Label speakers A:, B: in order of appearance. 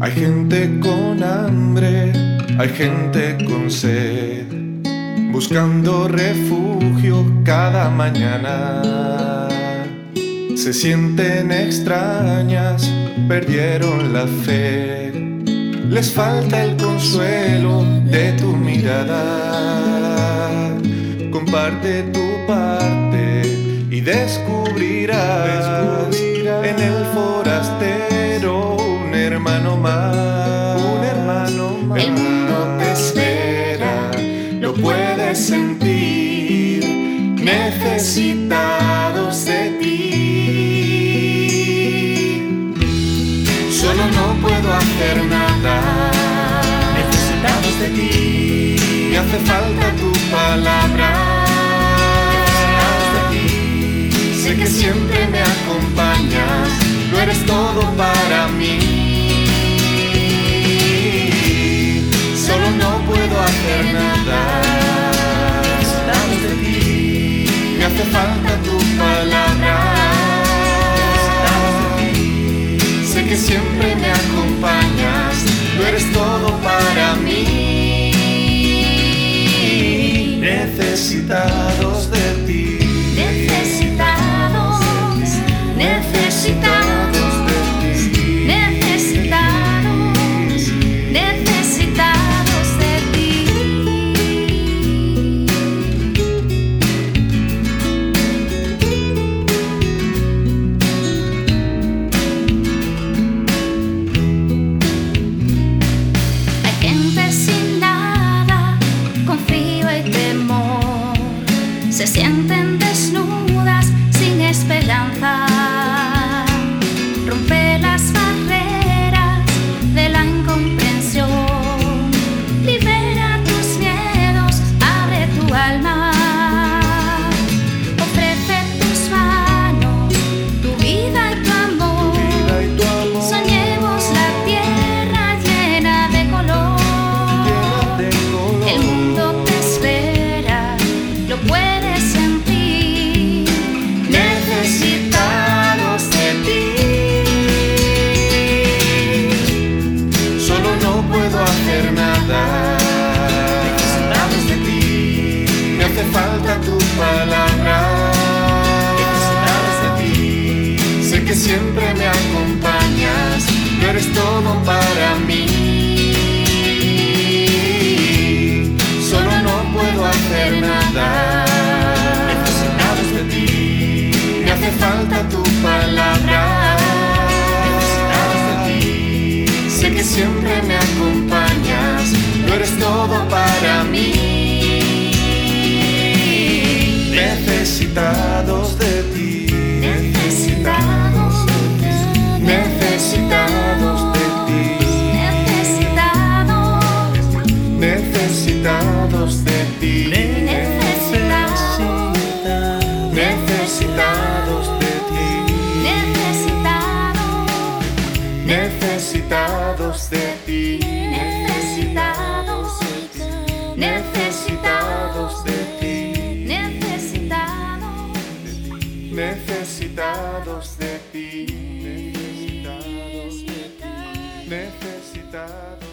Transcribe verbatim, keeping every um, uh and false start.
A: Hay gente con hambre, hay gente con sed, buscando refugio cada mañana. Se sienten extrañas, perdieron la fe, les falta el consuelo de tu mirada. Comparte tu parte y descubrirás, descubrirás en el forastero un hermano más, un hermano más. El mundo te espera, lo puedes sentir, necesitados de ti. Solo no puedo hacer nada,
B: necesitados de ti.
A: Me hace falta tu palabra,
B: necesitados de ti.
A: Sé que siempre me acompañas, tú eres todo para mí. Solo no puedo hacer nada,
B: necesitados de ti.
A: Me hace falta tu palabra,
B: necesitados de ti.
A: Sé que siempre me acompañas, tú eres todo para mí. Necesitados de ti,
C: necesitados, necesitados de ti, necesitados, necesitados de ti. Hay gente sin nada, con frío y temor, se sienten desnudas sin esperanza. Rompe las barreras de la incomprensión, libera tus miedos, abre tu alma, ofrece tus manos, tu vida y tu amor. Soñemos la tierra llena de color. El mundo te espera, lo puedes sentir, necesitados de ti.
A: Solo no puedo hacer nada,
B: Necesitados de ti,
A: me hace falta tu palabra,
B: necesitados de ti.
A: sé que siempre me acompañas, tú eres todo para mí. Solo no puedo hacer nada,
B: Necesitados de ti,
A: me hace falta tu palabra,
B: necesitados de ti.
A: sé que siempre me acompañas, tú eres todo para mí. Necesitados de ti,
C: Necesitados,
A: necesitados de ti,
C: necesitados,
A: necesitados de ti,
C: necesitados,
A: necesitados de ti,
C: necesitados,
A: necesitados de ti,
C: necesitados,
A: necesitados de ti,
C: necesitados,
A: necesitados de ti, necesitados de ti, necesitados.